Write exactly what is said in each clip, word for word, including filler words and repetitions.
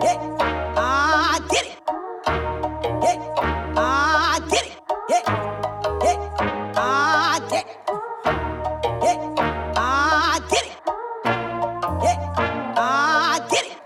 Yeah, I get it. Yeah, I get it. Yeah, yeah, I get it. Yeah, I get it. Yeah, I get it.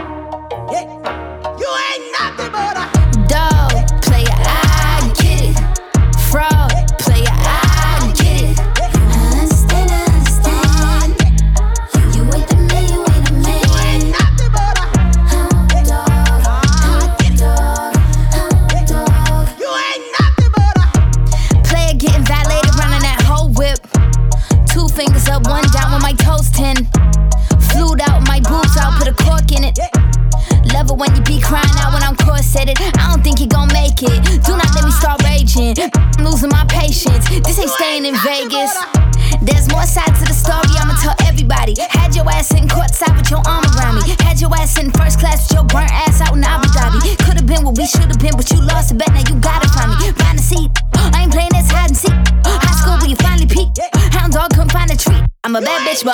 Yeah, you ain't nothing but a dog player. I get it. Fraud player. I get it. I understand, I understand. You ain't the man, you ain't the man. You ain't nothing but a I'm dog, I'm dog, I'm dog. You ain't nothing but a Player getting violated, running that whole whip. Two fingers up, one down with my toes ten. Flued out, my boobs out, put a cork in it. Love it when you be crying out when I'm corseted. I don't think you gon' make it. Do not let me start raging. I'm losing my patience. This ain't staying in Vegas. There's more sides to the story, I'ma tell everybody. Had your ass sitting courtside with your arm around me. Had your ass sitting first class with your burnt ass out in Abu Dhabi. Could've been what we should've been, but you lost a bet, now you gotta find me. Find a seat, I ain't playing this hide and seek. High school, but you finally peaked. Hound dog couldn't find a treat. I'm a bad bitch, but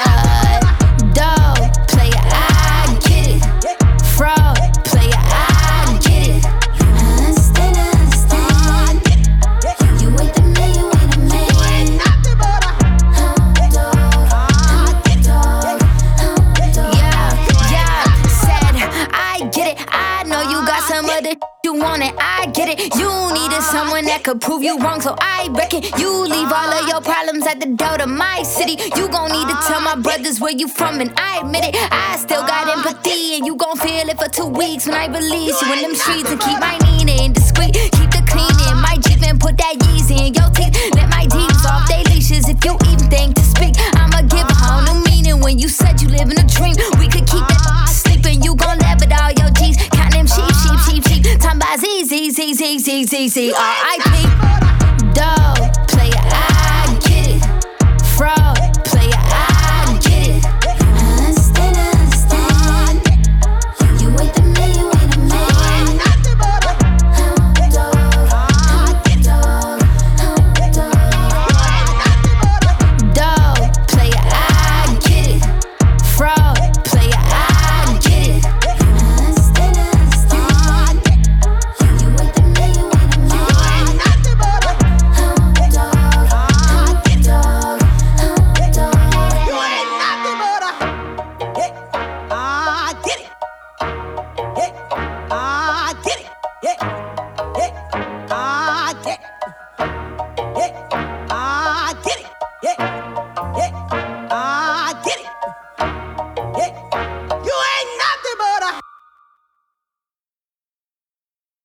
dog player, I get it. Fraud player, I get it. I understand, I understand. You ain't the man, you ain't the man. You ain't nothing but a I'm dog, I'm dog, I'm dog. Yeah, yeah, said I get it. I know you got some other you want it. I get it. You needed someone that could prove you wrong, so I reckon you leave all of your problems at the door to my city. You gon' need to tell my brothers where you from, and I admit it. I still got empathy, and you gon' feel it for two weeks when I release you in them streets. And keep my Nina discreet, keep the cleaning. My Jeep and put that Yeezy in your teeth. Let my demons off they leashes if you even think to speak. I'ma give a whole new meaning when you said you live in a dream. We could keep that sleeping. You gon' laugh at all your G's. Count them sheep, sheep, sheep, sheep. Time by Z, Z, Z, Z, Z, Z, Z, R I P. Dog.